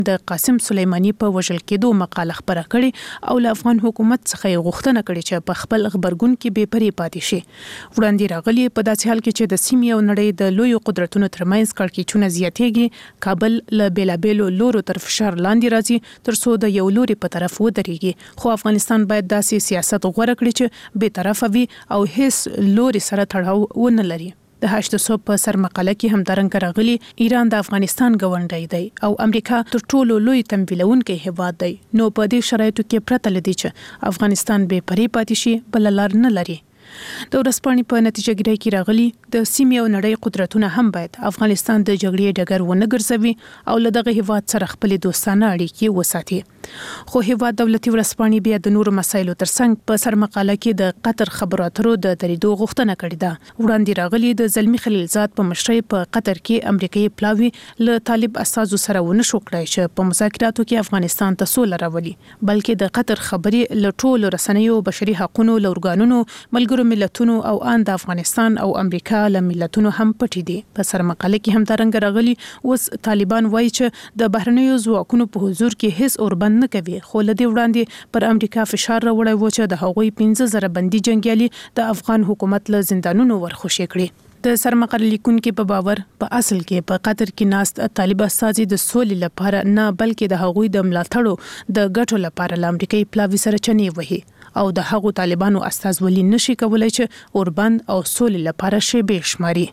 د قاسم سلیمانی په وژل کېدو مقاله خبره کړې او له افغان حکومت څخه غوښتنه کړې چې په خپل خبرګون کې بې پرې پاتې شي. وړاندې راغلي په داسې حال کې چې د سیمې او نړۍ د لوی قدرتونو ترمنځ کړکېچونه زیاتېږي، کابل له بیلابېلو لورو تر فشار لاندې راځي ترڅو د یو لوري په طرف ودرېږي. خو افغانستان باید داسې سیاست غوره کړي چې بې طرفه وي او هیڅ لوري سره تړاو ونه لري. د 800 په سرمقاله کې همدارنګه راغلي ایران د افغانستان ګاونډی دی او امریکا تر ټولو لوی تمویلونکی هیواد دی. نو په دې شرایطو کې پرته لدی چې افغانستان بې پرې پاتې شي بل لار نه لري. د ورځپاڼې په نتیجه ګیری کې راغلي د سیمې او نړۍ قدرتونه هم باید افغانستان د جګړې ډګر ونه ګرځوي او له دغه هیواد سره خپل دوستانه اړیکې وساتي. خو هیواد دولتي ورځپاڼې بیا د نورو مسایلو ترڅنګ په سرمقاله کې د قطر خبرو اترو د درېدو غوښتنه کړې ده. وړاندې راغلي د زلمی خلیلزاد په مشرۍ په قطر کې امریکایي پلاوی له طالب استازو سره ونه شو کړای چې په مذاکراتو کې افغانستان ته سوله راولي، بلکې د قطر خبرې له ټولو رسنیو، بشري حقوقو لورګانونو، ملګرو ملتونو او ان د افغانستان او امریکا له ملتونو هم پټې دي. په سرمقاله کې هم ترنګ راغلي اوس طالبان وایي چې د بهرنیو ځواکونو په حضور کې هیڅ اوربند نه کوي، خو له دې وړاندې پر امریکا فشار راوړی و چې د هغوی 15,000 بندي جنگیالي د افغان حکومت له زندانونو ورخوشي کړي. د سرمقاله لیکونکو په باور په اصل کې په قطر کې ناست طالب استازي د سولې لپاره نه بلکې د هغوی د ملاتړو د ګټو لپاره له امریکایي پلاوی سره چنې وهي او د هغو طالبانو استازولي نشي کولای چې اوربند او سولې لپاره شی به شماري.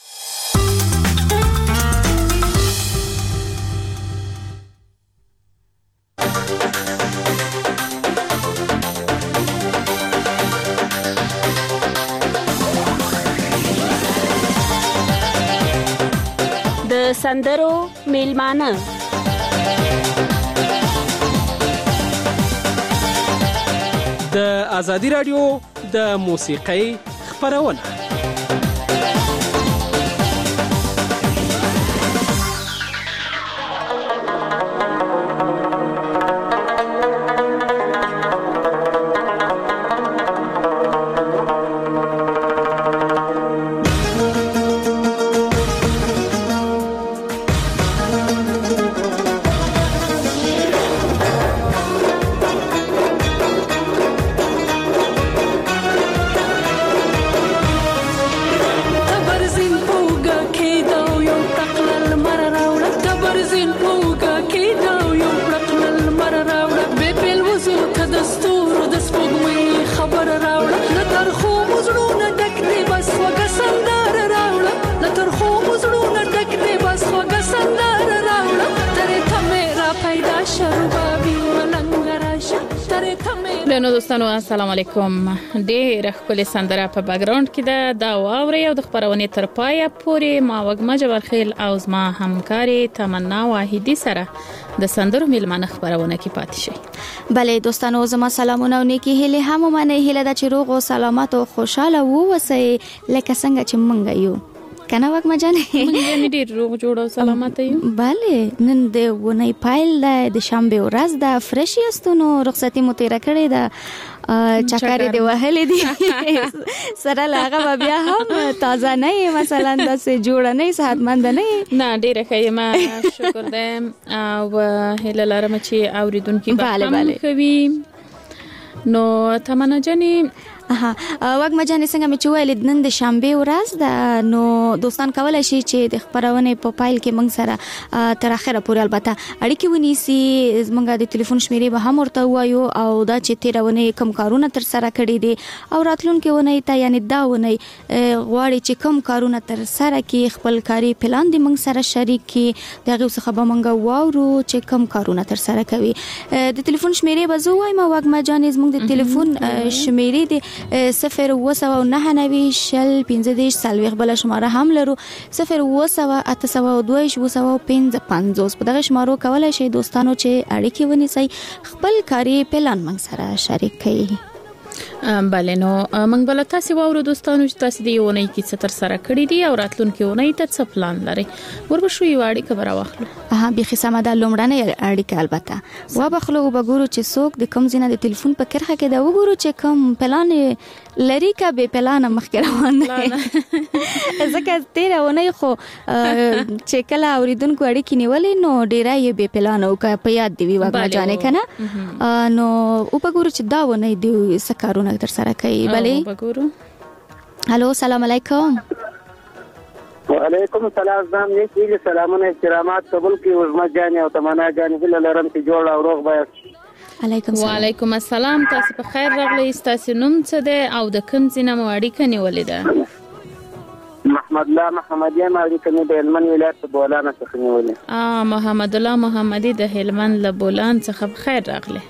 د سندرو میلمانه د ازادي رادیو د موسیقۍ خبرونه. نو دوستانو السلام علیکم. ډېر ښکلې سندره په بیکګراوند کې ده، دا واوري او د خبرونې تر پایه پورې ما وګما جبرخیل او زما همکاري تمنا واحدی سره د سندرو میلمانه خبرونه کې پاتې شي. بله دوستانو زما سلامونه او نیکی هیله هم منه، هیله د چې روغ او سلامت او خوشاله ووسئ لکه څنګه چې مونږ یو کنه وګما جانې مونږ ډېر روغ جوړ او سلامت یو. بله نن د ونې پایل د شنبه ورځ د فرش یاستونو رخصتي مو تیر کړې ده، چکرې دی وهلې دي سره لاغه بیا هم تازه نه مثلا داسې جوړ نه صحتمند نه ډېر ښه ما شکر ده او هله لرم چې اوریدونکو به هم کوي. نو تمنا جانې وګما جانې څنګه مې چې ویل نن د شنبه ورځ ده، نو دوستان کولای شي چې د خبرونې په پایل کې موږ سره تر اخره پورې البته اړیکې ونیسي. زمونږ د ټلیفون شمیرې به هم ورته وایو او دا چې تیرونه کم کارونه تر سره کړي دي او راتلونکي ونې ته یعنی دا ونې غواړي چې کم کارونه تر سره کې خپل کاري پلان دې موږ سره شریک کړي، دغه څه خبره موږ واورو چې کم کارونه تر سره کوي. د ټلیفون شمیرې به زه وایم وګما جانې زمونږ د ټلیفون شمیرې دي 0 بل شماره هم لرو 0 په دغه شمارو کولای شي دوستانو چې اړیکې ونیسي خپل کاري پلان موږ سره شریک کړي. بله نو موږ بل تاسو وورو دوستانو چې تاسو دی ونی کې څه تر سره کړی دی او راتلونکي ونی ته څه پلان لري وربشو یو اړیکه براوخلو به خصمه د لومړنۍ اړیکه البته و بخلو وګورو چې څوک د کوم ځینه د ټلیفون په کرخه کې دا وګورو چې کوم پلان لري کا به پلان مخکې روان دی ځکه تیر ونی خو چې کله اوریدونکو اړیکې نیولې نو ډیره یې به پلان او کا په یاد دی وګما جانې کنه نو وګورو چې دا ونی دی سکارونه در سره کوي بله وګورو الو السلام علیکم وعلیکم السلام زم یې سلامونه احترامات قبول کی عظمت جان او تمنا جان بل لرم چې جوړ او روغ بیا علیکم السلام وعلیکم السلام تاسو په خیر راغلی تاسو نوم څه دی او د کوم ځینه اړیکه نیولې ده محمد الله محمدی اړیکه نه د هلمند ولایت بولان څخه نیولې محمد الله محمدی د هلمند له بولان څخه په خیر راغلی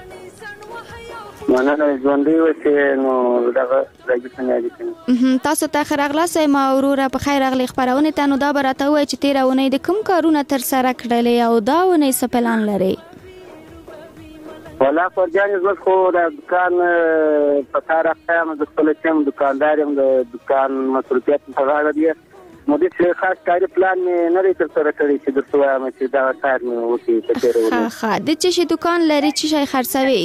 مننه ژوندۍ وسه نو دغه راځي تاسو ته خراغلاس ما اورور په خیر اغلی خبرونه ته نو دا براته وای چې تیرونه د کوم کارونه تر سره کړلې او دا ونه څه پلان لري ولا فرجان زما خو د دکان په کار اخته د خپل چم دکاندار يم د دکان مسؤلیت په غاړه دی مو دې خاص کاری پلان نه لري تر سره کړی چې د سویا مې دا کار مې وتی په تیرونه ها د چې دکان لري چې شي خرڅوي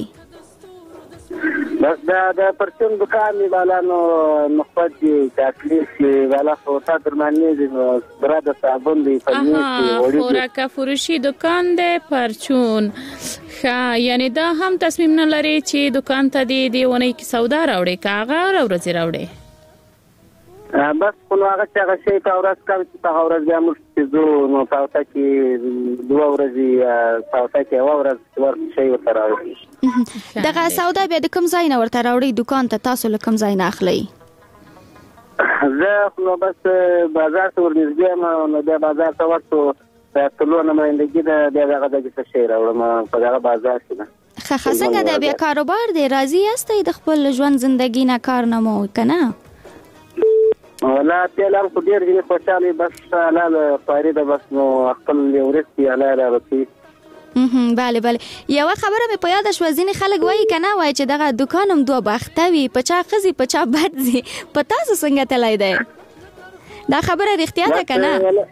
بس دا پرچم دکان دی والا نو مخفت دی تکلیف دی والا خو تا درمانی دی براد صابون دی فنی دی خوراک فروشی دکان دی پرچون یعنی دا هم تصمیم نه لري چې دکان ته دی ونی کی سودا راوړي کاغه ورځ راوړي بس خو هغه چې هغه شی په ورځ کوي چې په ورځ بیا موږ زو نو تاسو کې دوه ورځې تاسو کې ورځ ورته شی وتراوي دغه سودا بیا د کوم ځای نه ورته راوړي دکان ته تاسو له کوم ځای نه اخلي زه خو بس بازار ته ورنږدې ما نو د بازار ته ورته ټولو نه مېندګي د دغه د شی راوړم په دغه بازار کې څنګه د بیا کاروبار دی راضي یاستئ د خپل ژوند ژوندۍ نه کار نه مو کنه ولا تلام خو ډیر دې خوشاله بس لاله فاريده بس نو خپل ورستي علی راوتی بله یو خبره مې په یاد شو ځینې خلک وایي کنه وایي چې دغه دکانم دوه بختوي پچا خزي پچا بدزي پتا څه څنګه تلای دی دا خبره رښتیا ده کنه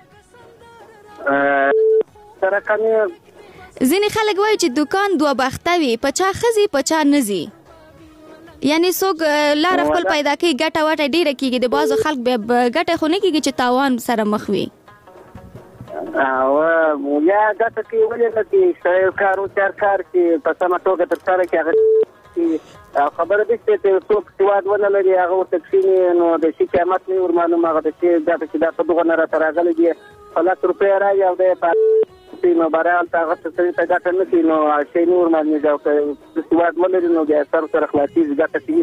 سره کنه ځینې خلک وایي چې دکان دوه بختوي پچا خزي پچا نزي یعنی څوک لار خپل پیدا کوي ګټه واټه ډیره کیږي د بازو خلک به ګټه خو نه کیږي چې تاوان سره مخ وي او یا ګټه کې ولې نه کی شایر کارو چار کار چې په سمه توګه تر سره کې خبره دې چې څوک سواد ولا لري هغه تکسین نو د شي قیمت نه ور معلومه هغه چې دا په دغه نه راغلي دي فلات روپیا راځي او د نو برال تاغه څه ته ګټه نه کینو شي نور باندې دا سواد ولري نو بیا سره خلاصي ګټه کوي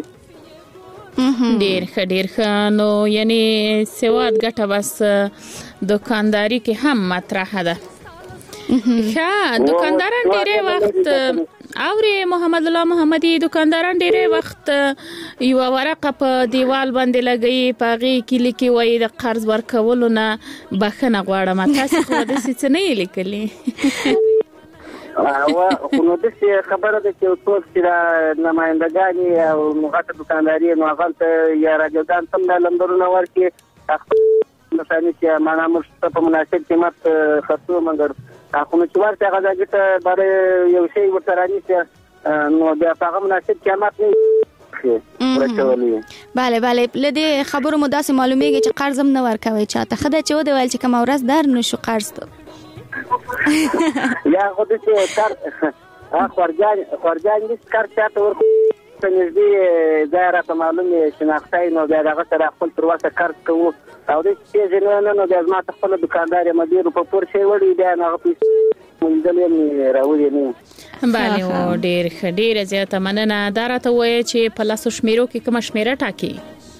ډیر ښه نو یعنی سواد ګټه بس دکانداری کې هم مطرح ده دکانداران ډیره وخت اوري محمد الله محمدي دکانداران ډیره وخت یو ورقه په دیوال باندې لګي پاغي کې لیکي وای د قرض ورکولو نه بخنه غواړم تاسو خو د څه نه لیکلي خو نو د خبره ده چې ټول چې نمائندګانی او مغاټه دکانداري نو غلط یا راجدان تم لندرونه ورکي مثلا چې معنا مست په مناسب قیمت خرڅو مګر خو نو چې ورته غاځګه باره یو شی ورترانی چې نو بیا هغه مناسب قیمت نه بله لدې خبرو مو داسې معلومیږي چې قرض هم نه ورکوي چاته خدای چې ود ویل چې کوم ورځ در نشو قرض یا خو دې کار خورجان دې کار چاته ور نږدې دایره ته معلومه شناختای نو بیا هغه سره خپل تر واسه کار کوو او دې چې نه بیا ما ته خپل دکاندار مدیر په پور شي وړي بیا هغه پیسې مونږ راوړي نه بله ډیر زیاته مننه دا راته وایي چې په لاسو شمیرو کې کوم شمیره ټاکي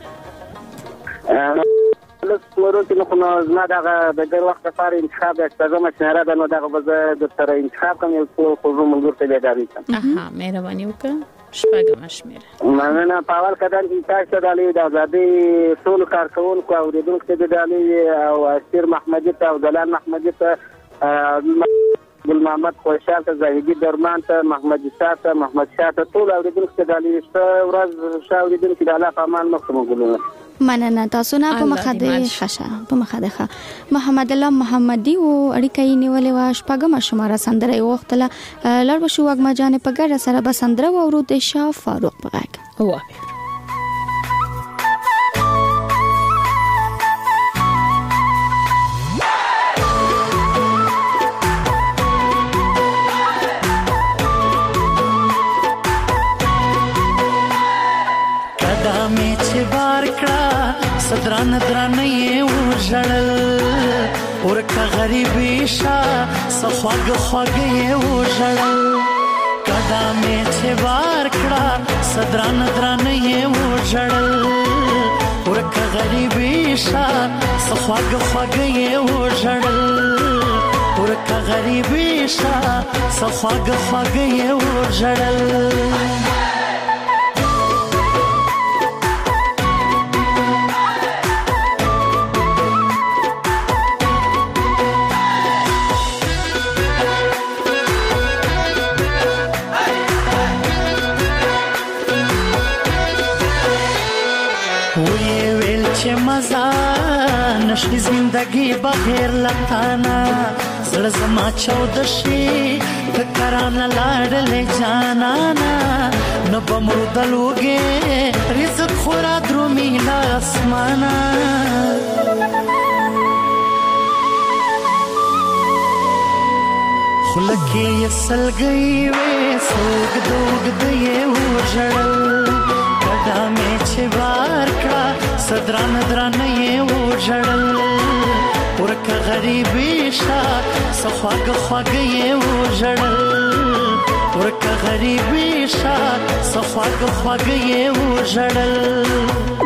لاسو کې نو زما دغه د ډېر وخت لپاره انتخاب استازه مشوره ده نو دغه به د سره انتخاب کوم یو خو ملګر ته بیداری کوم مهرباني وکړه شپږم شمیره مننه په اول کدان کې تاسو د آزادي ټول کارکونکو او د دونکو د دالي او اسیر محمدي ته او دلال محمدي ته ګل محمد خوشحال ته زاهدي درمان ته محمد عیسی ته محمد شاه ته ټول اوریدونکو ته د ورځ ښه اوریدونکو د الله په امان مخکې ګلونه مننه تاسو نه په مخده خشه په مخده محمد الله محمدي او اړیکې نیولې وا شپږم شماره سندره وختله لړ شو وګما جانې په ګډه سره به سندره او ورود شاه فاروق پغاک هو دران دران یې وژړل ورکه غریبي شا صفاګ خواګ یې وژړل کدا مې چې بار کړه صدران دران یې وژړل ورکه غریبي شا صفاګ خواګ یې وژړل ورکه غریبي شا صفاګ خواګ یې وژړل نشي زندگی بغیر لتانا زړه زما چود شي فکران لاړلې جانانا نو بمردلوګي رزق خورا درومي لا اسمانا خلکه یسلګي وې سوګ دوګ دې وژړل کدا مې چې بار کړه صدران دران یې وژړل ورکه غریبي شا صفاګ خواګ یې وژړل ورکه غریبي شا صفاګ خواګ یې وژړل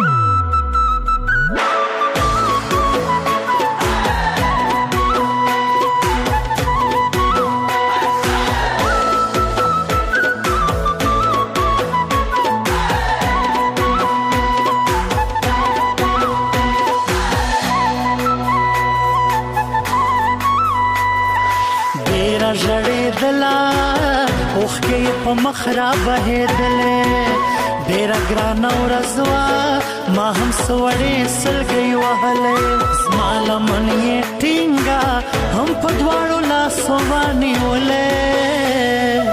په مخرا بهدلې ډېر ګران او رضوا ما هم سوړې سلګي وهلې زماله من یې ټینګا هم په دواړو لاسو باندې ولې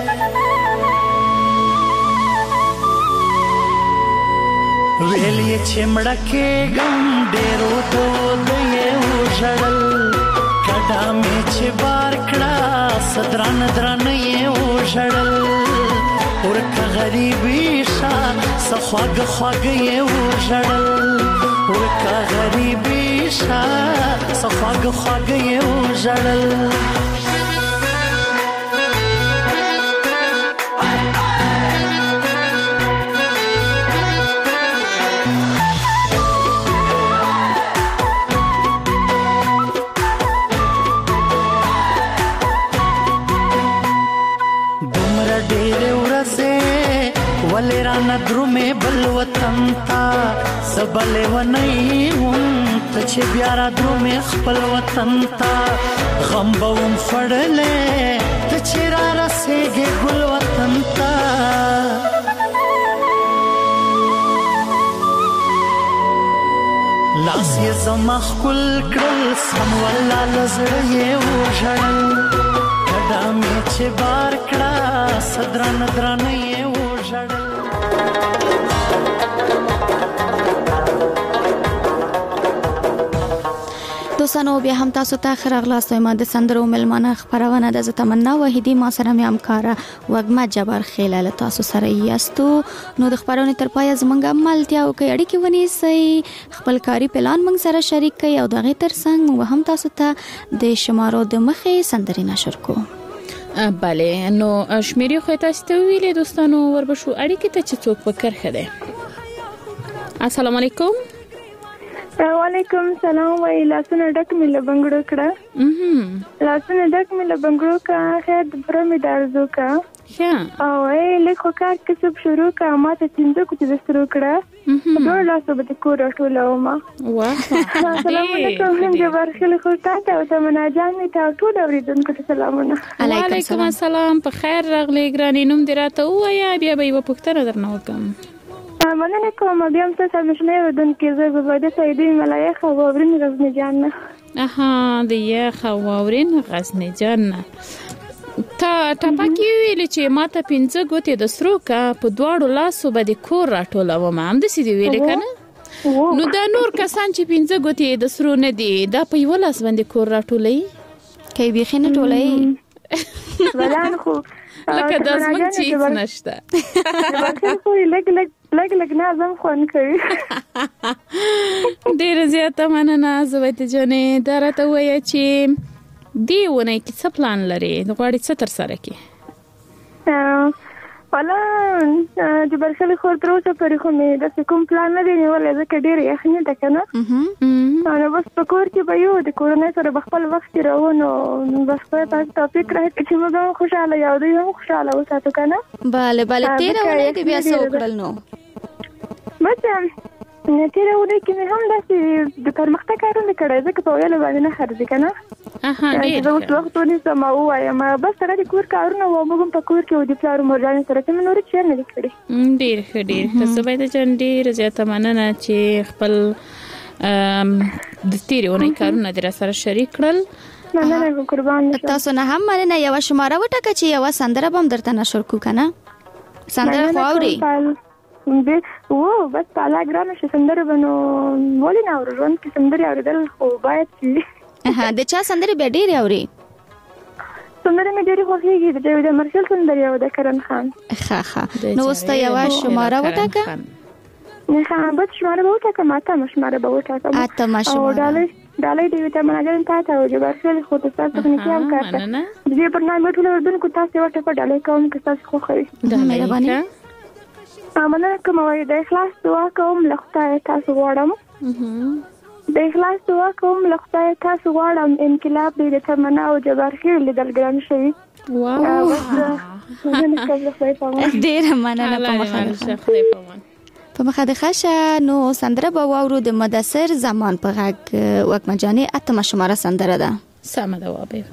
ویلې چې مړه کېږم ډېرو دود یې وژړل کډا مې چې بار کړه صدران دران یې وژړل ورکه غریبي شا صفاګ خواګ یې وژړل ورکه غریبي شا صفاګ خواګ یې وژړل درومې بل وطن تا سبلې ونی هم ته چې بیا را درومې خپل وطن تا غم به هم فړلې ته چې را رسېږې ګل وطن تا لاس یې زما ښکل کړل سم والله له زړه یې وژړل کډه مې چې بار کړه صدران درانه یې وژړل دوستانو بیا هم تاسو ته خراغلاست ما د سندرو ملمانه خبرونه د تمنا وحیدی ما سره مې همکاره وګما جبر خیلاله تاسو سره یاستو نو د خبرونه تر پای زمونږه ملتیا او کې اړیکې ونیسئ خپل کاری پلان موږ سره شریک کړئ او دغه ترڅنګ موږ هم تاسو ته د شمارو د مخې سندري نشر کوو بله نو شمیرې خو تاسو ته ویلې دوستانو وربشو اړیکې ته چې څوک وکړ خده السلام علیکم وعلیکم سلام وای لاسونه ډک مې له بنګړو کړه لاسونه ډک مې له بنګړو کا خیر د برمې دارزو کا او لیکو کار کسب شروع کا ماته څنګه کوته دسترو کړه ډور لاسو به کور ټوله ما السلام علیکم جبر خل خو تاسو ته مناجات می ته ټول اوریدونکو ته سلامونه علیکم السلام په خیر راغلی ګرانی نوم دراته وایا بیا به یو پښتنه درنه وکم مننه کوم بیا هم تاسو مشنه ودونکو زه به د سیدی ملایخه وورین غزنی جان د یخه وورین غزنی جان تا ټاپکی ویل چې ماته 15 ګوتې د سرو کا په دواړو لاسو باندې کور راټوله و ما هم د سیدی ویل کنه نو دا نور کسان چې 15 ګوتې د سرو نه دي دا په یو لاس باندې کور راټولې کوي بخینه ټولې ولان خو لکه د زمنګ چیز نشته ورته خو لګ نه زم خون کوي ډیر زیاته مننه زویت جنې درته وای چې دی ونه کې څه پلان لري د غواړي څه تر سره کې ولا د برخل خور تر اوسه پرې خو مې د کوم پلان نه دی نیولې ځکه ډیر یخني ده کنه نو بس په کور کې به یو د کورونه سره بخپل وخت راوونو بس په تاسو فکر راځي چې موږ خوشاله یو دوی هم خوشاله وساتو کنه bale تیرونه کې بیا څه وکړل نو بس نه تیرونه کې مې هم داسې د پرمختګ کارونه کړی ځکه په ویلو باندې نه خرځي کنه ډیر زه اوس وخت ونیسم او وایم بس سره د کور کارونه و موږ په کور کې و د پلار مرجان سره چې نور څه نه لیکړي ډیر ښه زه باید جن ډیر زیاته مننه چې خپل د تیرونه کارونه در سره شریک کړل مننه قربان تاسو نه هم مننه یو شماره وټکه چې یو سندره بم درته نشر کو کنه سندره خوري بس پالا ګرانه چې سندره بنو ولې نه اورون کې سندره اوریدل خو باید چې د چا سندره به ډیر اوري سندره مې ډیر خوښیږي د مرشل سندره او د کرن خان ښه نو واست یو شماره وټکه نه بس شماره وټکه ماته شماره وټکه اته شماره ډالۍ دی ته مناجات تاسو او جبرسل خو تاسو تخنیکی هم کارته دې برنامه ټول اردوونکو تاسو ورته په ډالۍ کوم که تاسو خو خوري مهرباني مننه کوم وای د اخلاص دعا کوم لخته تاسو غواړم د اخلاص دعا کوم لخته تاسو غواړم انقلاب دې د تمنا او جبرخیر لیدل ګران شي واو ډیر مننه په مخه په مخه د خاشه نو سندره به واورو د مدثر زمان په غږ وکمجانې اتمه شماره سندره ده سمه ده وابه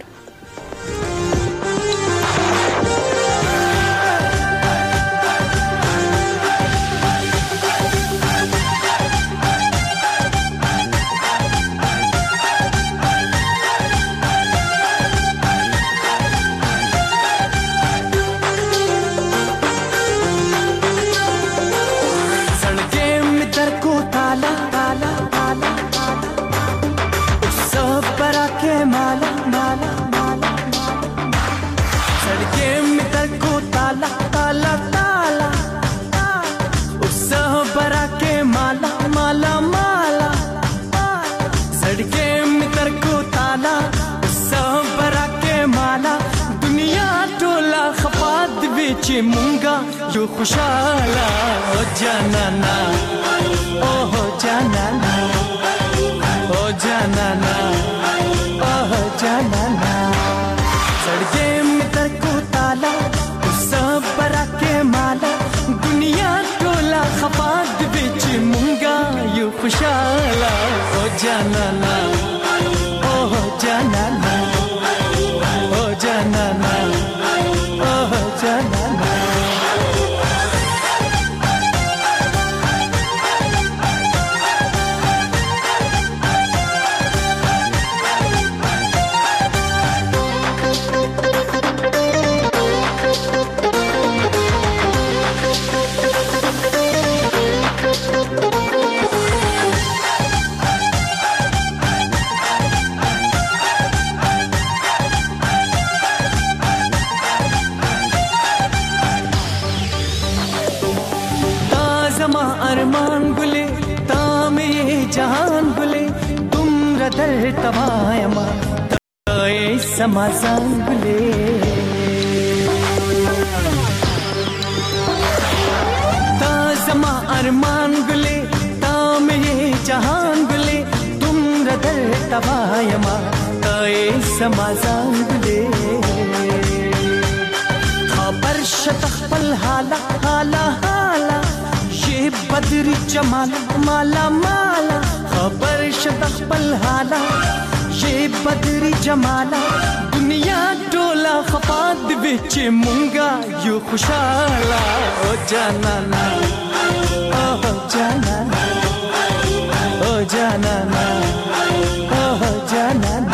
munga yo khushala o janana oh janana oh janana oh janana sadge mitar ko tala sab barake mala duniya tola khapad vich munga yo khushala o janana oh janana oh janana oh janana तवायमा तय समासान गुले ता समा अरमान गुले ता में ये जहान गुले وایم ته سمازان دې خبر شت خپل حالا حالا حالا یہ بدری جمال مالا مالا خبر شت خپل حالا یہ بدری جمالا دنیا ټولا خپاد وچ مونږه یو خوشاله او جانانا او جانانا او جانانا او جانانا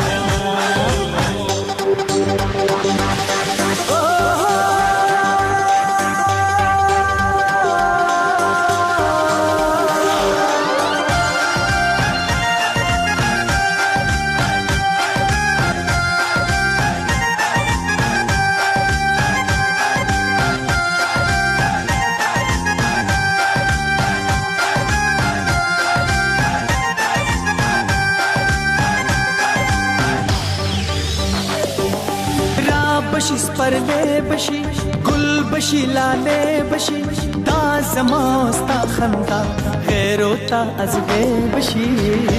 بشی سپرده بشی گل بشی لاله بشی دا زماستا خندا غیرو تا از غیر بشی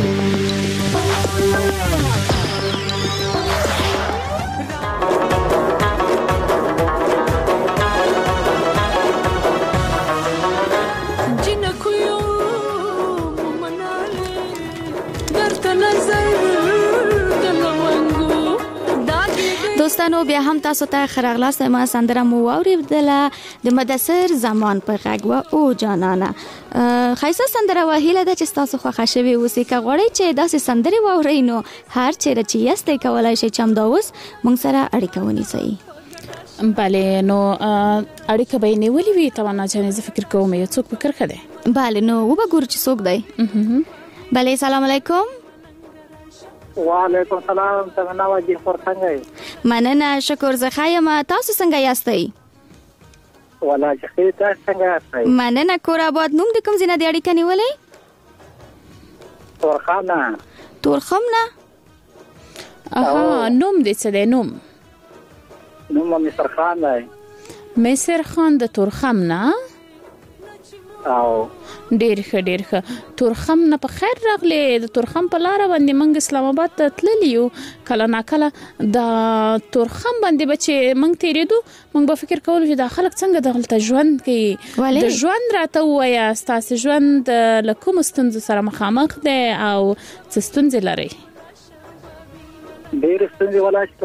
دوستانو بیا هم تاسو ته خراغلاست ما سندره مو واوریدله د مدثر زمان په غږ او جانانا خایسته سندره وهیله د چې تاسو خوښه شوي اوسې که غواړئ چې داسې سندرې واورئ نو هر چیرې چې یاستئ کولای شئ چې همدا اوس موږ سره اړیکه ونیسئ. بله نو اړیکه به یې نیولې وي توانا جانې زه فکر کوم یو څوک په کرښه دی. بله نو وبګورو چې څوک دی. بله سلام علیکم. وعلیکم السلام. څنګه واجی خور څنګه یې؟ مننه شکر زه ښه یم. تاسو څنګه یاستئ؟ والله چې ښه تاسو څنګه یاستئ؟ مننه کور آباد. نوم د کوم ځای نه دی اړیکه نیولې؟ تورخم نه. تورخم نه؟ نوم دې څه دی؟ نوم مصر خان دی. مصر خان د تورخم نه؟ او ډیر ښه تورخم نه په خیر راغلی. د تورخم په لار باندې موږ اسلام آباد ته تللی یو کله ناکله د تورخم باندې بچي موږ تیریدو موږ به فکر کولو چې دا خلک څنګه دغلته ژوند کوي. د ژوند راته ووایه ستاسو ژوند له کومو ستونزو سره مخامخ دی او څه ستونزې لرئ؟ ډېرې ستونزې ولا چې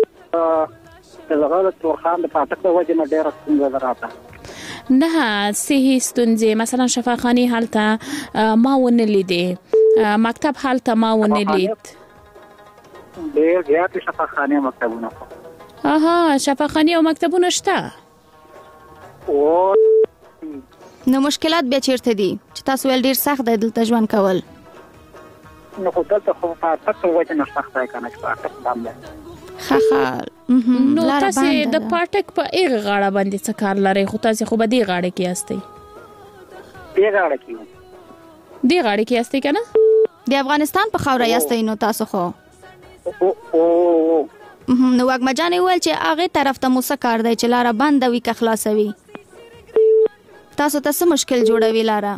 دغه تورخم د فاټک د وجې نه ډېره ستونزه ده راته. نه صحیح ستونزې مثلا شفاخاني حالته ما ونه لیدې مکتب حالته ما ونه لید. ډېر زیات شفاخاني مکتبونه شفاخاني او مکتبونه شته. نو مشکلات بیا چیرته دي چې تاسو ول ډېر سخت دی دلته ژوند کول؟ نو خو دلته خو فاټک د وجې نه سخت دی که نه چې فاټک باندې نو تاسو د پاټک په ایغه غاړه باندې څه کار لرئ؟ خو تاسو خو به دی غاړه کې یاستئ. دی غاړه کې یاستئ کنه؟ د افغانستان په خاوره یاستئ نو تاسو خو نو واګما جان ویل چې هغه طرف ته مو څه کار دی چې لاره بنده وي که خلاصوي؟ تاسو ته څه مشکل جوړوي لاره؟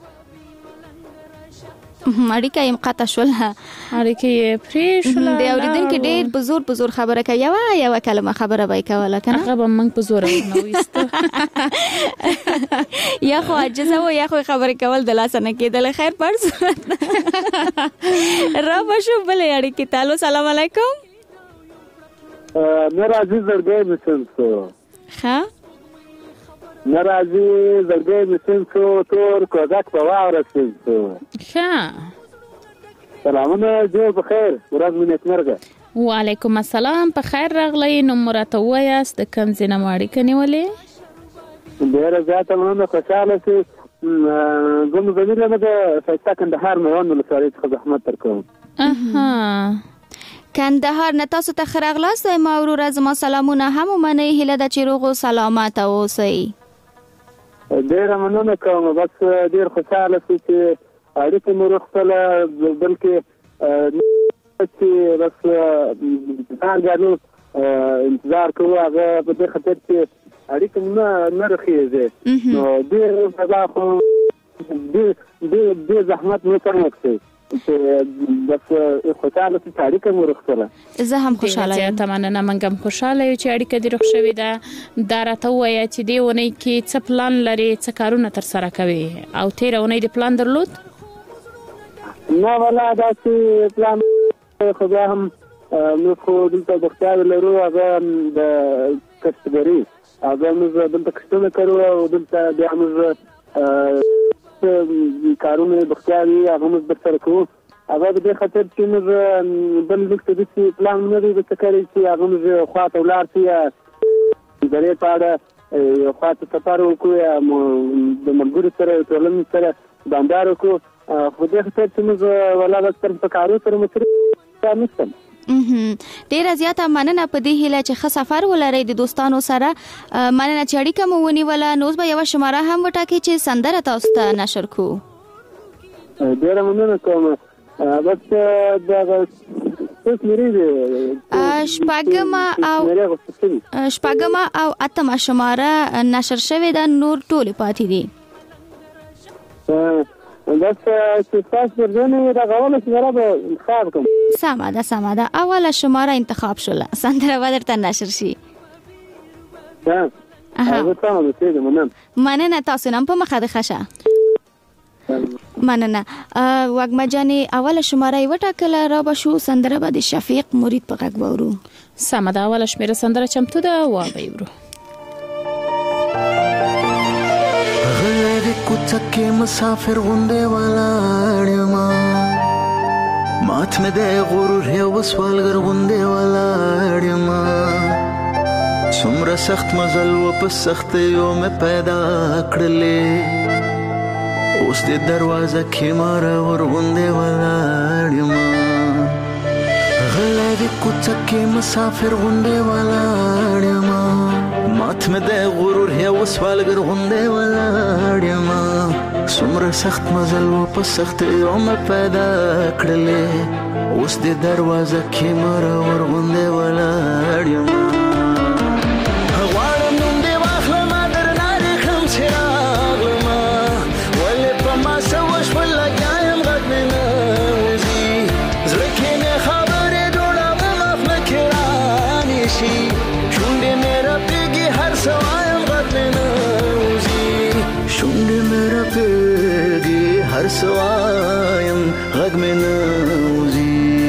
اړیکه یې قطع شول. اړیکه یې پرې شول. د اوریدونکو ډېر په زور خبره کوي. یو کلمه خبره به کوله کنه؟ هغه به موږ په زور نه وېسته. یا خو عجزه و یا خو خبره کول د لاس نه کېدل. خیر پر صورت را بشو بلې اړیکه. تعالو سلام علیکم. میرا عزیز زړګی مسنسو. ها ناراضي زړګی مسنسو تور کوزک په واوره سنسو. ښه سلامونه جوړ په خیر ورځ مې نیکمرغه. وعلیکم السلام په خیر راغلی. نو مراته وایاست د کوم ځای نه مو اړیکه نیولې؟ ډېره زیاته مننه خوشحاله شو. زه مو ضمیر یم د ښایسته کندهار میوند ولسوالۍ څخه زحمت درکوم. کندهار نه تاسو ته ښه راغلاست. ما وروره زما سلامونه هم ومنئ. هیله ده چې روغ او سلامت اوسئ. ډېره مننه کوم. بس ډېر خوشحاله شو چې اړیکې مو روغتله بلکې چې بس ځانګړو انتظار کوو هغه په دې خاطر چې اړیکې نه رخیږي. نو ډېر سبا خو ډېر زحمت مو کړی بس خوشاله چې اړیکه مو رخصله زه هم خوشاله یم. تمنه منګم خوشاله یو چې اړیکه دې رخ شوې ده. دا راته وایي چې دې ونی کې څه پلان لري، څه کارونه تر سره کوي او تیر ونی دې پلان درلود؟ نه ولا دا چې پلان خو بیا هم موږ خو دلته بختیار لرو، هغه د کسبګري هغه موږ دلته کښتونه کوو او دلته بیا موږ کارونه بختیاري هغه موږ سره کوو. هغه د دې خاطر چې موږ بل وخت د دې پلان نه دی چې کوي چې هغه موږ خواته ولاړ شي یا د په اړه خواته سفر وکړو یا د ملګرو سره ټولنې سره باندې وکړو. خو دې خاطر چې موږ ولا بس تر په کارو سره مصروف نشم. ډیره زیاته مننه په دې هیله چې ښه سفر ولرئ د دوستانو سره. مننه چې اړیکه مو ونیوله. نو به یو شماره هم وټاکئ چې سندره تاسو ته نشر کو. ډیره مننه کوم. بس دا شپږم او اتمه شماره نشر شوې ده، نور ټول پاتې دي. بس چې تاسو ورځنه راغواله شماره به انتخاب کوم. سمه ده اوله شماره انتخاب شوله، سندره ودرته نشر شي. مننه تاسو نن په مخه د خشه. مننه وګما جانې اوله شماره وټاکله را بشو سندره به د شفیق مرید په غږ وورو. سمه ده اوله شماره سندره چمتو ده و به ورو. کوڅه مسافر غونډه ولاړما مات مې د غرور یو سوالګر غونډه ولاړما څومره سخت مزل و په سخت یو مې پیدا کړلې اوس د دروازه کې مار ور غونډه ولاړما غلې کوڅه کې مسافر غونډه ولاړما مات مې د غرور یو سوالګر غونډه ولاړما څومره سخت مزل و په سخت یو مې پیدا کړلې اوس د دروازه کې مار ور غونډه ولاړما غواړم نوم دې واخلم درنه دې کړم چې راغلم ولې په ما سوش ولګایم غږ مې نه وځي زړه کې مې خبرې جوړوم اف مې کې رانیشي شونډې مې رپېږي هر څه وایم غږ مې نه وځي شونډې مې رپېږي هر څه وایم غږ مې نه وځي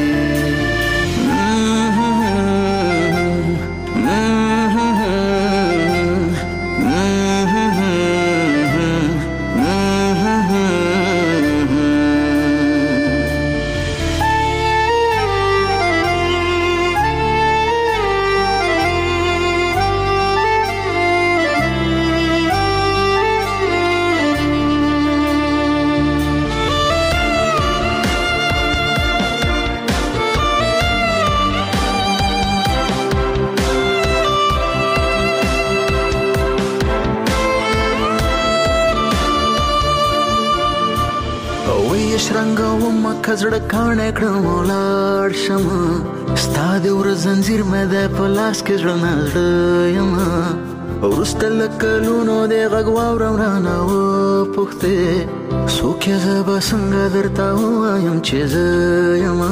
کزړه کانه کړم ولاړ شم ستا د ور زنجیر مې د پلاس کې ژوند یم ورسته لکلونو د غږ واورم رانه و پخته څوک یې زه به څنګه درته وایم چې زه یم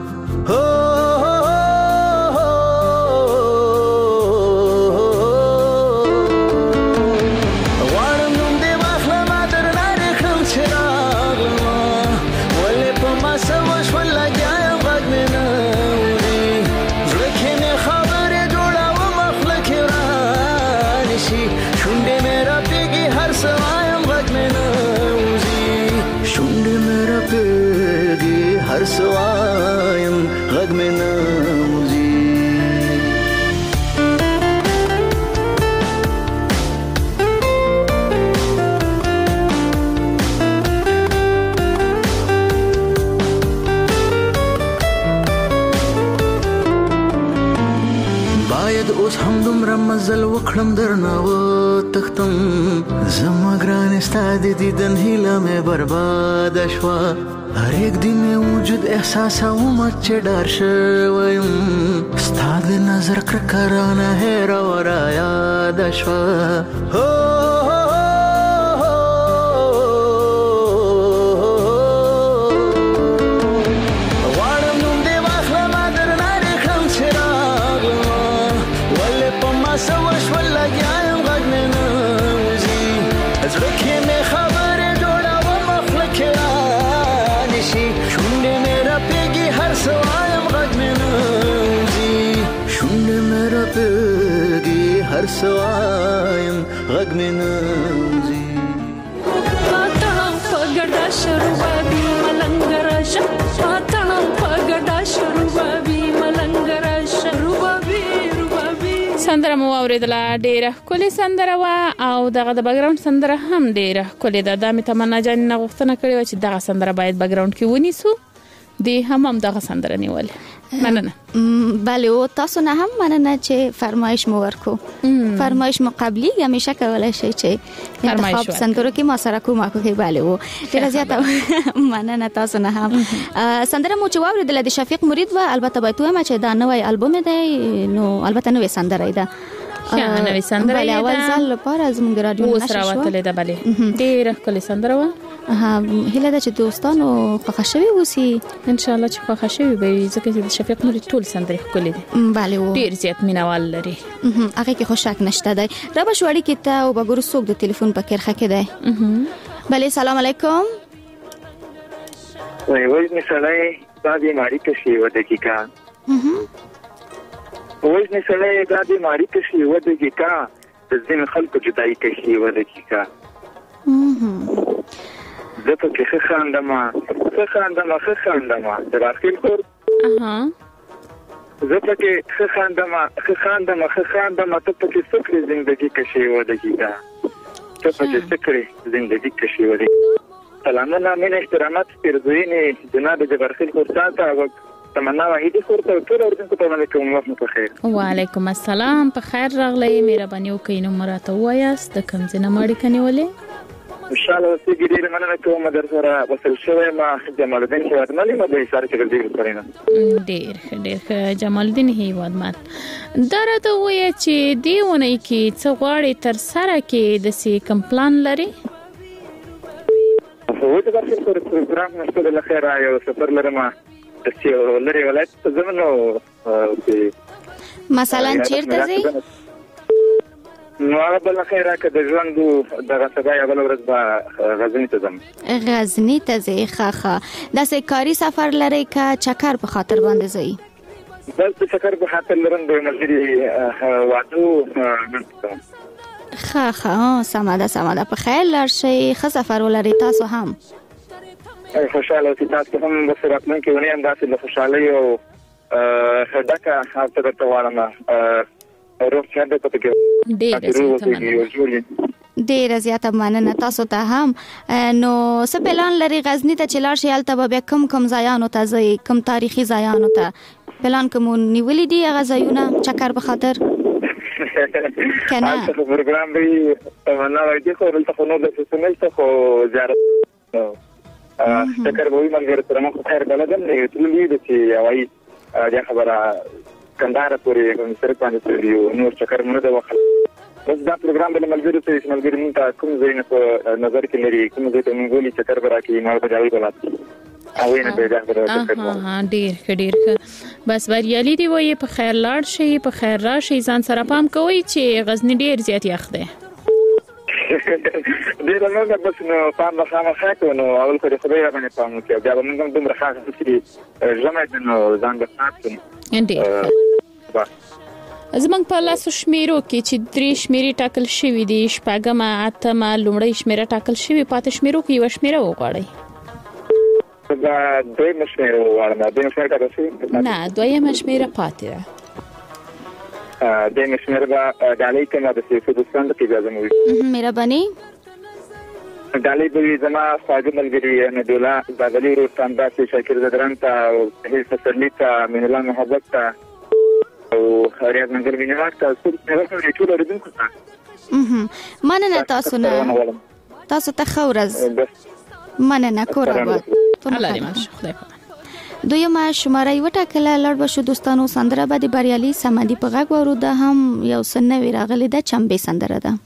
سوایم غږ مې نه وځي باید اوس هم دومره مزل وکړم درنه وتښتم زما ګرانې ستا د دیدن هیله مې برباده شوه هر یک دی مې وجود احساسوم چې ډار شویم ستا د نظر کرکه رانه هېره و رایاده شوه زړه کې مې خبرې جوړوم خپل کې نشي شونډې مې راپېږي هر څه وایم غږ مې نه وځي شونډې مې راپېږي هر څه وایم غږ مې نه وځي پاتړم په ګډا شروبابي ملنګرا شه پاتړم په ګډا شروبابي ملنګرا شروبابي روبابي سندره مو اوریدله ډیره ښکلې سندره وه او دغه د بیکګراوند سندره هم ډیره ښکلې ده. دا مې تمنا جانې نه غوښتنه کړې وه چې دغه سندره باید بیکګراوند کې ونیسو. دی هم دغه سندره نیولې. مننه. بله او تاسو نه هم مننه چې فرمایش مو ورکو. فرمایش مو قبلی همیشه کولای شئ چې انتخاب سندرو کې ما سره کومه کوي. بله او ډیره زیاته مننه تاسو نه هم. سندره مو چې واوریدله د شفیق مرید و البته باید وایم چې دا نوې البوم دی نو البته نوې سندره ده. نوې سندره بله اول ځل لپاره زموږ رادیو نشو سره وتلې ده. بله ډیره ښکلې سندره وه. هیله ده چې دوستانو خوښه شوي اوسي ان شاء الله چې خوښه شوي به وي ځکه چې د شفیق مرید ټول سندرې ښکلې دي. بله و ډیر زیات مینوال لري. هغه کې خو شک نشته دی. رابه شو اړیکې ته او بګورو څوک د تلیفون په کرخه کې دی. بله سلام علیکم. وای مثلا دا بیماری کشي و دقیقه وای مثلا دا بیماری کشي و دقیقه د ځین خلکو جدای کشي و دقیقه زه په کې خاندم د راخیل کور زه په کې خاندم ته په کې سکري زندگی کشي و دقیقه ته په کې سکري زندگی کشي و دقیقه. سلامونه من احترامات پیرزوینی جناب جبرخیل کور ساته و تمنا واحدی خورته ټول اردن کو ته کوم وخت په خیر. وعلیکم السلام په خیر راغلی. مهرباني وکړئ نو مراته وایاست د کوم ځای نه ماړی کنيولې. ان شاء الله چې ډیر مننه کوم در سره وصل شوی ما جمال الدین هیوادمل ما د اشاره کې ګرځي کړینه. ډیر جمال الدین هیوادمل درته وایي چې دیونه کې څه غواړي تر سره کې د سی کمپلان لري. هو د برخې پروګرام نشته د خیر یو سفر لرم چې لري ولایت زمونږ مثلا چیرته ځي نو هغه بل خیره که د ژوندو دغه سبا یا بل ورځ به غزني ته ځم. غزني ته ځې ښه داسې کاري سفر لرئ که چکر په خاطر باندې ځئ؟ بل د چکر په خاطر لرم د ملګري واده ښه سمه ده په خیر لاړ شئ ښه سفر ولرئ تاسو هم. خوشاله اوسئ تاسو هم بس راتلونکې اونۍ هم داسې د خوشحالۍ او ډکه هفته درته غواړم. ډیره زیاته مننه تاسو ته هم. نو څه پلان لري غزني ته چې لاړ شئ هلته به بیا کوم ځایانو ته ځئ کوم تاریخي ځایانو ته پلان کوم نیولي دي هغه ځایونه چکر په خاطر کنه پروګرام دی تمنا وایي خو دلته خو نو د سیستمل خو زیارت چکر وایي مګر تر ما خو خیر بلدم نه تللی دي چې وایي دا خبره کندهار پورې سره باندې تللی نور چکر مونږ د وخت بس دا پروګرام د ملګرو ته ملګری مونږ ته کوم ځای نه په نظر کې لري کوم ځای ته مونږ ولې چکر برا کې ما په ځای بلات او نه به دا ډیر بس بریالي دی وایي په خیر لاړ شي په خیر راشي ځان سره پام کوئ چې غزني ډیر زیات یخ دی. ډیر نه بس نو پام خامخا نو اول خو خدای باندې پام وکړه بیا موږ هم دومره خاص چې ځمه نو ځان د ساتم. زمنګ په لاسو شمیرو کې چې 3 شمیرې ټاکل شوې دي شپږم اتمه لومړی شمیره ټاکل شوې پاتې شمیرو کې یو شمیره وغواړئ. دا دویم شمیره وغواړم. دویم شمیره ټاکل شوې نه دویم شمیره پاتې ده. دویم شمیره به ډالۍ کمه د سیفودستان کې اجازه مو مهرباني ډالۍ به زما خواږه ملګري ندولا بادلی روستان داسې شاکر زدران ته هیڅ تسلی ته من الله محبت ته او ریاض منګل وینار ته ټول اوریدونکو ته مننه تاسو ته ښه ورځ مننه کور آباد. دویمه شماره یې وټاکله لړ بشو دوستانو سندره به د بریالي سمدي په غږ ورو ده هم یو څه نوې راغلې ده چمبې سندره ده.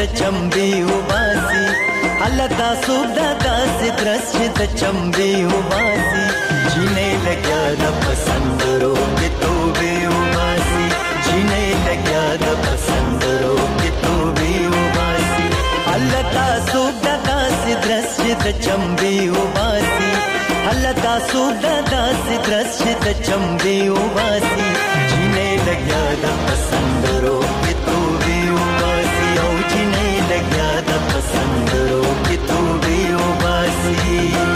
د چمبي وباسي الله تاسو داسې درس چې د چمبي وباسي جینې لګیا د پسندرو کې توبې وباسي جینې لګیا د پسندرو کې توبې وباسي الله تاسو داسې درس چې د چمبي وباسي الله تاسو داسې درس چې د چمبي وباسي جینې لګیا د پسندرو کې توبې وباسي او جینې لګیا د پسندرو کې توبې وباسي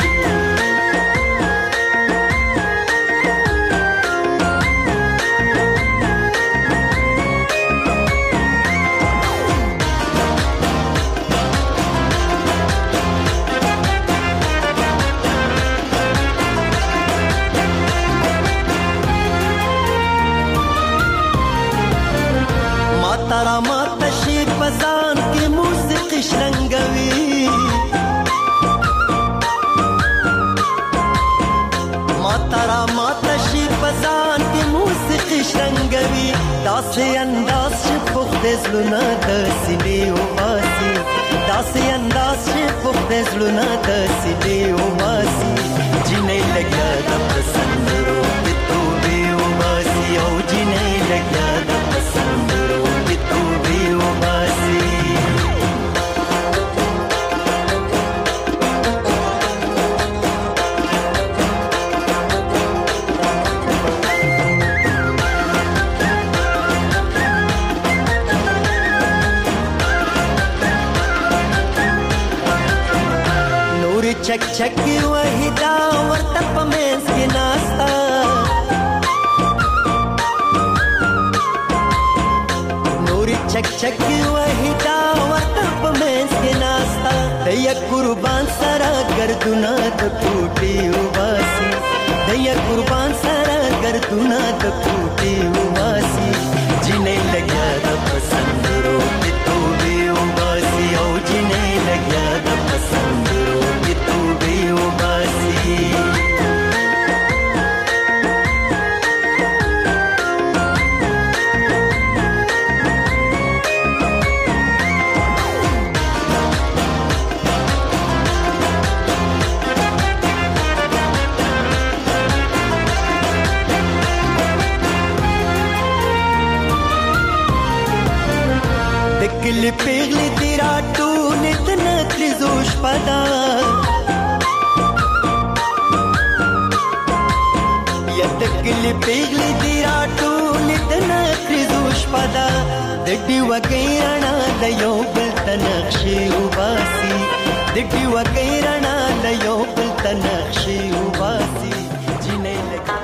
ترامات شي پزان کې موسیقي شرنګوي ما ترامات شي پزان کې موسیقي شرنګوي داسې انداز چې پخته زلونه د سینې واسي داسې انداز چې پخته زلونه د سینې واسي جنې لګیا د پسندرو کې توبې واسي او جنې لګیا د پسندرو چک چک وحیدا ورته پمنس کې ناستا نوري چک چک وحیدا ورته پمنس کې ناستا دیا قربان سره گردونه د کوټي وباسي دیا قربان سره گردونه د کوټي وباسي جنې لګیا د پسندرو کې توبې وباسي او جنې لګیا د پسندرو کې توبې وباسي کلی پیغلی تیرا ټولې د نکلي زوش پدا یا کلی پیغلی تیرا ټولې د نکلي زوش پدا د ډیو غیرنا د یو بل تنخشي وباسي د ډیو غیرنا د یو بل تنخشي وباسي جنې لګا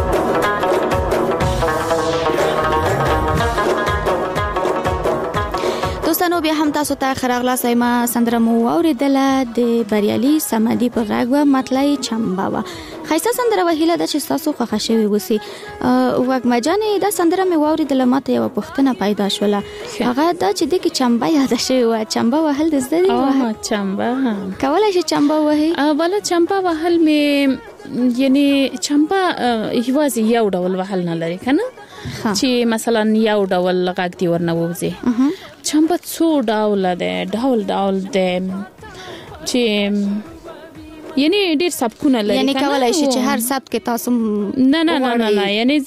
دوستانو بیا هم تاسو ته خراغلا سیمه سندره مو اوریدله د بریالي سمدي پر راغو مطلع چمباوا خیسه سندره وهیله د چې تاسو خوښ شوی وسی وګما جانې دا سندره مې اوریدله ماته یو پښتنه پیدا شوله هغه دا چې د کی چمبا یاد شوی و چمبا وهل د زده دی چمبا کولای شي چمبا وهي بل چمبا وهل می یعنی چمبا هیوازي یو ډول وهل نه لري کنه چې مثلا یو ډول غږ دی ورنوځي چمبا څو ډول ده ډول ده چې یعنی ډیر سبکونه لري یعنی کولای شي چې هر سبک کې تاسو نه یعنی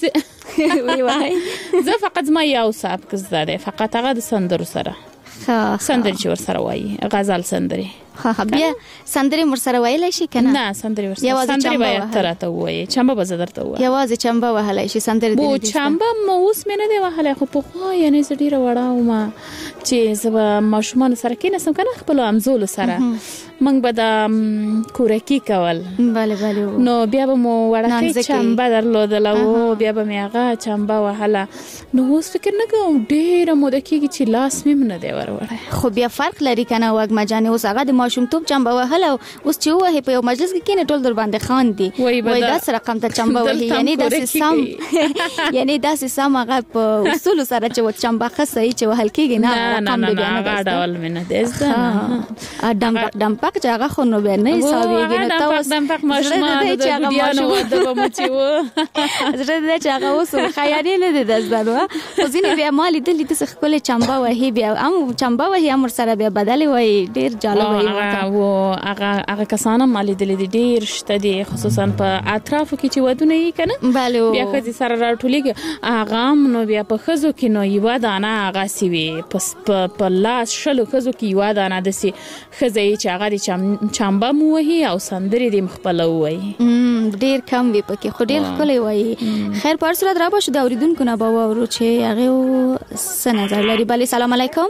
زه فقط ما یو سبک زده فقط هغه د سندرو سره سندري چې ور سره وایي غزل سندري بیا سندري مر سره وایلی شي کنه نه سندري ور سره سندري وایي ترته وایي چمبا بزدرته وایي یوازې چمبا وهلای شي سندري بو چمبا موس مې نه دی وهلای خو په خو یعنی زډیره وړاو ما چې زما ماشومان سره کې نسم کنه خپل امزول سره منګ به د کورکی کول bale نو بیا به مو وړه چمبا درلودل او بیا به مې هغه چمبا وهله نو اوس فکر نه کوم ډیره مو د کېږي چې لاس مې نه دی ور وړه خو بیا فرق لري کنه وګ ما جانې اوس هغه د ماشومتوب چمبه وهل او اوس چې وه په یو مجلس کې نه ټول در باندې خان دي وای دا سره رقم ته چمبه وهي یعنی دا سم یعنی دا سم هغه په اصول سره چې چمبه خصه چې وهل کېږي نه رقم دی نه غاډول منه دزدا دمپک چې هغه خو نو به نه حسابيږي نو تاسو دمپک ماشومان د ګډیانو د بمچیو زړه دې چې هغه اوس خیالي نه دي دزدانو خو ځینې بیا مالي دلی د خپل چمبه وهي بیا هم چمبه وهي امر سره بیا بدلی وای ډیر جالب وای هغه کسانه مالي دلی ډیر شته دي خصوصا په اطرافو کې چې ودونه یې کنه بیا خځې سره راټولېږي هغه نو بیا په خزو کې نو یو دانه هغه سی وي په لاس شلو خزو کې یو دانه د سي خزې چې هغه د چمبه مو وهي او سندري د مخبل وای ډیر کم وي پکې خو ډیر خپل وای خیر پر صورت را بشو د اوریدونکو نه باور ورو چې هغه سنځر لري بلی سلام علیکم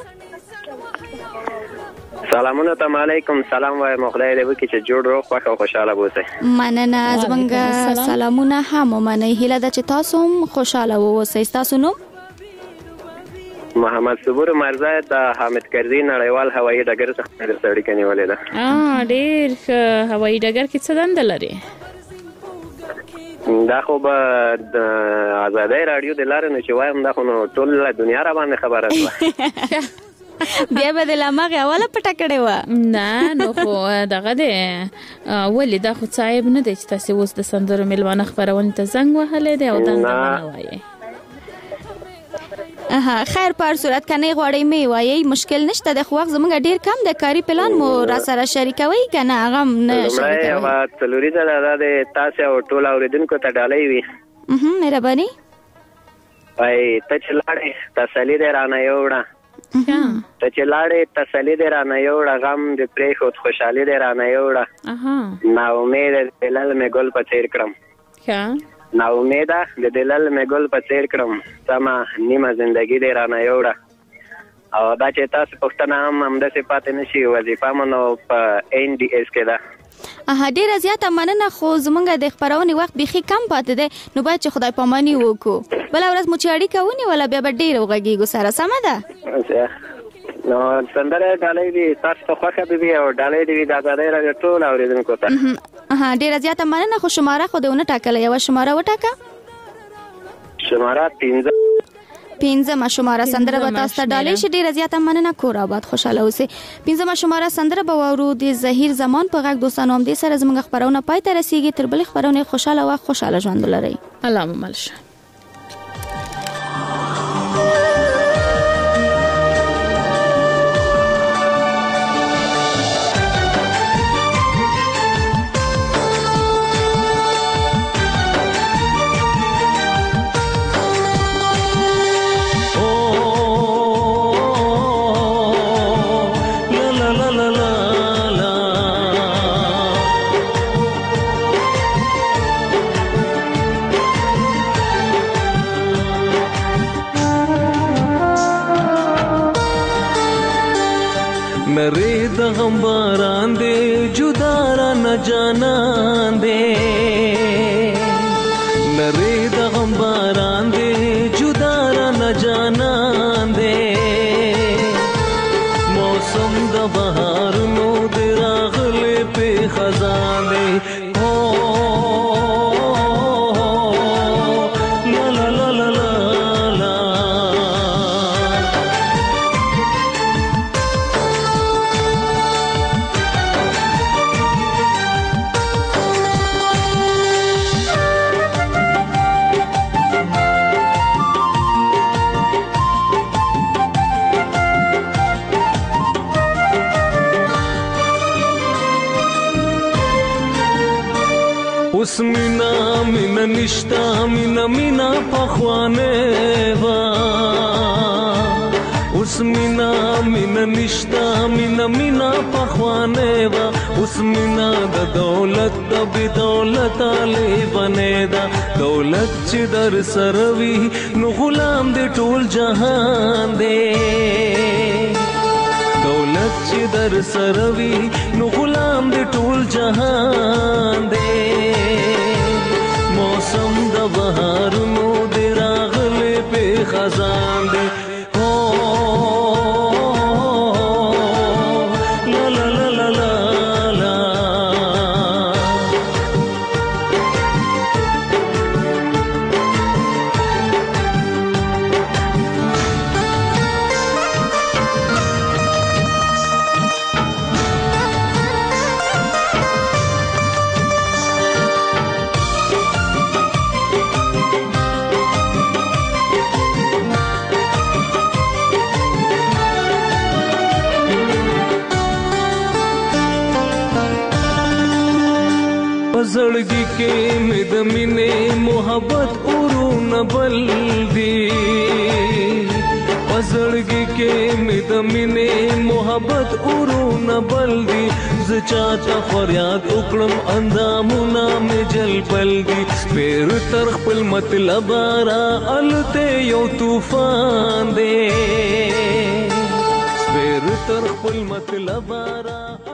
سلامونه تم علیکم سلام وای مخدای دې وکي چې جوړ روغ خوښ او خوشاله اوسئ مننه زمونږ سلامونه هم مننه هیله ده چې تاسو هم خوشاله اوسئ تاسو نو محمد صبور مرزا د حامد کرزي نړیوال هوایي ډګر څخه سړی کني ولې ده ډیر هوایي ډګر کې څه دنده لري دا خو به د آزادۍ رادیو د لارې نه چې وایم دا خو نو ټول دنیا را باندې خبره شوه بیا به د لمغه اوله پټه کړې و نه نو خو دغه دی ولې دا خو صاحب نه دی چې تاسو اوس د سندرو میلمانه خبرونه ته زنګ وهلې دی او دنده نه وایي خیر پر صورت کنه غوړې می وایي مشکل نشته د خو وخت زمونږ ډیر کم د کاری پلان مو را سره شریکوي کنه هغه نه شریکوي ما تلوري دا د تاسو او ټول اوریدونکو ته ډالۍ وي مهرباني وای ته چلاړې تسلی دې رانه یوړه ته چلاړې تسلی دې رانه یوړه غم دې پرې خود خوشحالي دې رانه یوړه نا امید دلل مې ګل په تیر کړم نا امیده د دلل مې ګل په څیر کړم سما نیمه زندگی دې رانه یوړه او دا چې تاسو پښتنه هم همداسې پاتې نشي وظیفه مو نو په NDS کې ده ډیره زیاته مننه خو زمونږ د خبرونې وخت بیخي کم پاتې دی نو باید چې خدای پاماني وکړو بله ورځ مو چې اړیکه ونیوله بیا به ډېر وغږیږو سره سمه ده نو سندره ډالۍ دي تاسو ته خوښه به وي او ډالۍ دي د آزادۍ راډیو ټول اوریدونکو ته ډیره زیاته مننه خو شماره خو دې ونه ټاکله یوه شماره وټاکه شماره 15 شماره سندره به تاسو ته ډالۍ شي ډیره زیاته مننه کور آباد خوشاله اوسئ 15 شماره سندره به واورو د ظهیر زمان په غږ دوستانو هم دې سره زموږ خبرونه پای ته رسیږي تر بلې خبرونه خوشاله او خوشاله ژوند ولرئ الله مو مل شه غم باران دے جدارا نہ جانان دے نرے دا غم باران دے جدارا نہ جانان دے موسم دا بہار نو دے راغلے پہ خزان دے اس مینا مینا نشتا مینا مینا پخوانے وا اس مینا مینا نشتا مینا مینا پخوانے وا اس مینا دا دولت دا بی دولت آلی بنے دا دولت چی در سروی نو غلام دے ټول جہان دے دولت چی در سروی نو غلام دے ټول جہان دے موسم دا بہار نو دے راغلے پہ خزان دے لا لا لا لا لا پزړګي کې مې د مینې محبت ورونه بل دي پزړګي کې مې د مینې محبت ورونه بل دي ز چاته فریاد وکړم اندامونه مې جلبل دي پیر تر خپل مطلب را الته یو طوفان دی پیر تر خپل مطلب را